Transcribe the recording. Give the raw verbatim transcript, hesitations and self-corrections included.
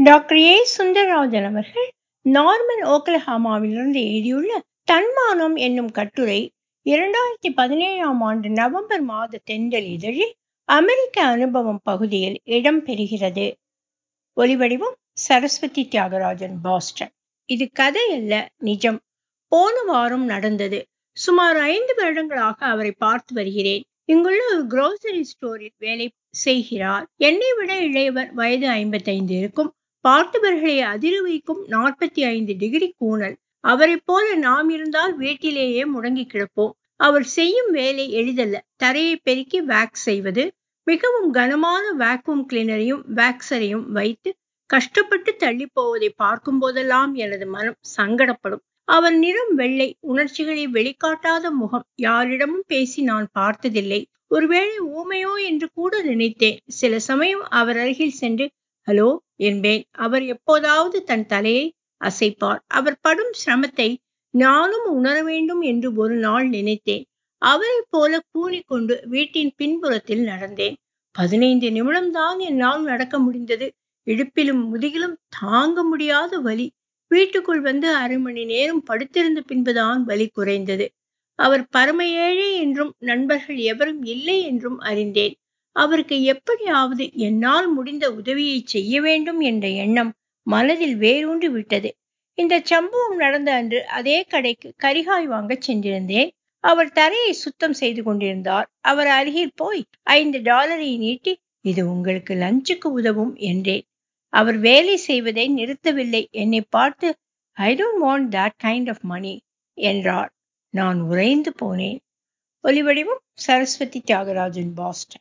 Doctor A Sundararajan அவர்கள் Norman ஓக்லஹாமாவிலிருந்து எழுதியுள்ள தன்மானம் என்னும் கட்டுரை இரண்டாயிரத்தி பதினேழாம் ஆண்டு நவம்பர் மாத தென்றல் இதழில் அமெரிக்க அனுபவம் பகுதியில் இடம்பெறுகிறது. ஒலிவடிவம் சரஸ்வதி தியாகராஜன், பாஸ்டன். இது கதை அல்ல, நிஜம். போன வாரம் நடந்தது. சுமார் ஐந்து வருடங்களாக அவரை பார்த்து வருகிறேன். இங்குள்ள ஒரு குரோசரி ஸ்டோரில் வேலை செய்கிறார். என்னை விட இளையவர், வயது ஐம்பத்தைந்து இருக்கும். பார்த்தவர்களை அதிர வைக்கும் நாற்பத்தி ஐந்து டிகிரி கூணல். அவரை போல நாம் இருந்தால் வீட்டிலேயே முடங்கி கிடப்போம். அவர் செய்யும் வேலை எளிதல்ல. தரையை பெருக்கி வேக்ஸ் செய்வது. மிகவும் கனமான வேக்யூம் கிளீனரையும் வேக்சரையும் வைத்து கஷ்டப்பட்டு தள்ளி போவதை பார்க்கும் போதெல்லாம் எனது மனம் சங்கடப்படும். அவர் நிறம் வெள்ளை, உணர்ச்சிகளை வெளிக்காட்டாத முகம். யாரிடமும் பேசி நான் பார்த்ததில்லை. ஒருவேளை ஊமையோ என்று கூட நினைத்தேன். சில சமயம் அவர் அருகில் சென்று ஹலோ என்பேன். அவர் எப்போதாவது தன் தலையை அசைப்பார். அவர் படும் சிரமத்தை நானும் உணர வேண்டும் என்று ஒரு நாள் நினைத்தேன். அவரை போல கூனிக்கொண்டு வீட்டின் பின்புறத்தில் நடந்தேன். பதினைந்து நிமிடம்தான் என்னால் நடக்க முடிந்தது. இடுப்பிலும் முதுகிலும் தாங்க முடியாத வலி. வீட்டுக்குள் வந்து அரை மணி நேரம் படுத்திருந்த பின்புதான் வலி குறைந்தது. அவர் பரம ஏழை என்றும் நண்பர்கள் எவரும் இல்லை என்றும் அறிந்தேன். அவருக்கு எப்படியாவது என்னால் முடிந்த உதவியை செய்ய வேண்டும் என்ற எண்ணம் மனதில் வேரூன்றி விட்டது. இந்த சம்பவம் நடந்த அன்று அதே கடைக்கு கரிகாய் வாங்க சென்றிருந்தேன். அவர் தரையை சுத்தம் செய்து கொண்டிருந்தார். அவர் அருகில் போய் ஐந்து டாலரை நீட்டி, இது உங்களுக்கு லஞ்சுக்கு உதவும் என்றேன். அவர் வேலை செய்வதை நிறுத்தவில்லை. என்னை பார்த்து I don't want that kind of money என்றார். நான் உறைந்து போனேன். ஒலிவடிவம் சரஸ்வதி தியாகராஜன், பாஸ்டன்.